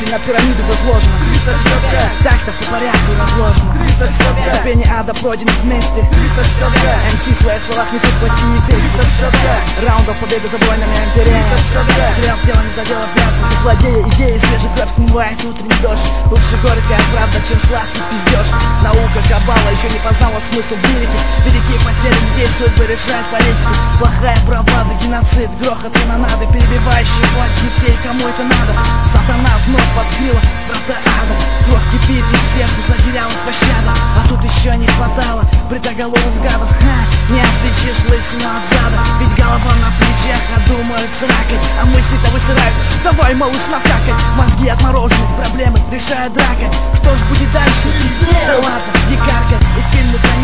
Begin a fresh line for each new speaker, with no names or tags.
на пирамиду возложено. Так-то по порядку разложено. Ступени ада пройдены вместе. МС в своих словах несут плохие вести. Раундов победы за войнами антирей. Стрел в тело не задела пятку. Злодея идеи, свежий кровь смывает утренний дождь. Лучше горькая правда, чем сладкий пиздеж. Наука кабала еще не познала смысл лирики. Великие потери людей судьбы решает политика. Плохая бравада, геноцид, грохот канонады, перебивающие плач детей, кому это надо. Сатана вновь подскрила врата ада. Кровь кипит из сердца, затеряла пощада. А тут еще не хватало бритоголовых гадов. Не отличишь лысину от зада. Ведь голова на плечах, а думают с ракой. А мысли-то высырают, давай, малыш, накакай. Мозги отморожены, проблемы решает драка. Что ж будет дальше? Да ладно, не каркай, и фильмы